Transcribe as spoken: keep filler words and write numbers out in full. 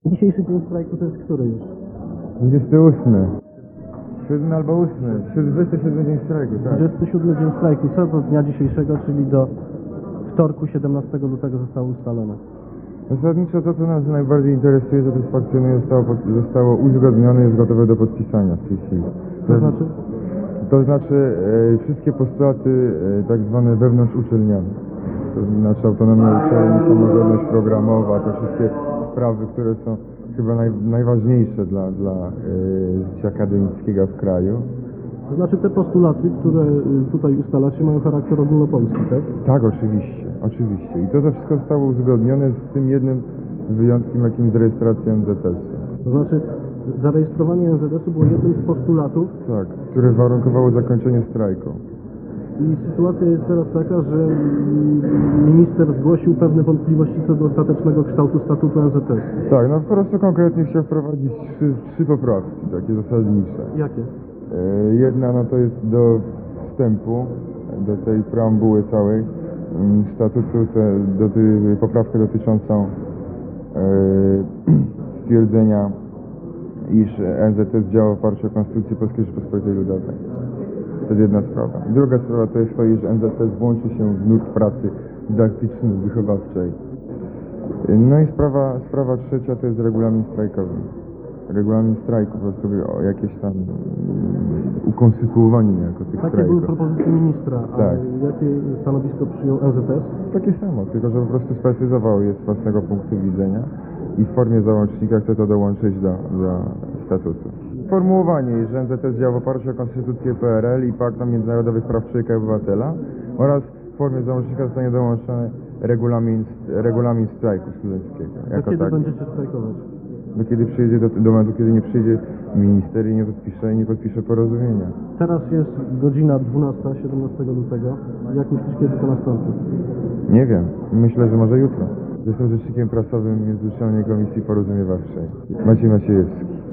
Dzisiejszy dzień strajku to jest który już? dwudziesty ósmy. Siódmy albo ósmy. dwudziesty siódmy dzień strajku, tak. dwudziesty siódmy dzień strajku. Co do dnia dzisiejszego, czyli do wtorku siedemnastego lutego zostało ustalone? Zasadniczo to, co nas najbardziej interesuje, że to faktycznie zostało, pod- zostało uzgodnione i jest gotowe do podpisania w tej chwili. To znaczy? To znaczy e, wszystkie postulaty e, tak zwane wewnątrzuczelniane. To znaczy autonomia uczelni, samodzielność programowa, te wszystkie sprawy, które są chyba naj, najważniejsze dla, dla e, życia akademickiego w kraju. To znaczy te postulaty, które y, tutaj ustalacie, mają charakter ogólnopolski, tak? Tak, oczywiście, oczywiście. I to, to wszystko zostało uzgodnione z tym jednym wyjątkiem, jakim z rejestracją M Z S-u. To znaczy zarejestrowanie M Z S-u było jednym z postulatów Tak, które warunkowało zakończenie strajku. i sytuacja jest teraz taka, że mm, minister zgłosił pewne wątpliwości co do ostatecznego kształtu statutu M Z S. Tak, no po prostu konkretnie chciał wprowadzić trzy, trzy poprawki, takie zasadnicze. Jakie? E, Jedna no to jest do wstępu, do tej preambuły całej mm, statutu, te, do tej poprawkę dotyczącą e, stwierdzenia, iż M Z S działa w oparciu o Konstytucję Polskiej Rzeczypospolitej Ludowej. To jest jedna sprawa. Druga sprawa to jest to, iż M Z S włączy się w nurt pracy dydaktycznej, wychowawczej. No i sprawa, sprawa trzecia to jest regulamin strajkowy. Regulamin strajku, po prostu o jakieś tam mm, ukonstytuowanie niejako tych Takie były strajków. propozycje ministra, a Tak. jakie stanowisko przyjął M Z S? Takie samo, tylko że po prostu sprecyzował je z własnego punktu widzenia i w formie załącznika chce to dołączyć do, do statutu. Formułowanie, że M Z S działa w oparciu o Konstytucję P R L i Pakt o Międzynarodowych Praw Człowieka i Obywatela oraz w formie załącznika zostanie dołączony regulamin, regulamin strajku studenckiego. Do Jako kiedy tak, będziecie strajkować? do kiedy przyjdzie, do, do momentu, kiedy nie przyjdzie minister i nie podpisze, nie podpisze porozumienia. Teraz jest godzina dwunasta, siedemnastego lutego. Jak myślisz, kiedy to nastąpi? Nie wiem, myślę, że może jutro. Jestem rzecznikiem prasowym Międzyuczelnej Komisji Porozumiewawczej. Maciej Maciejewski.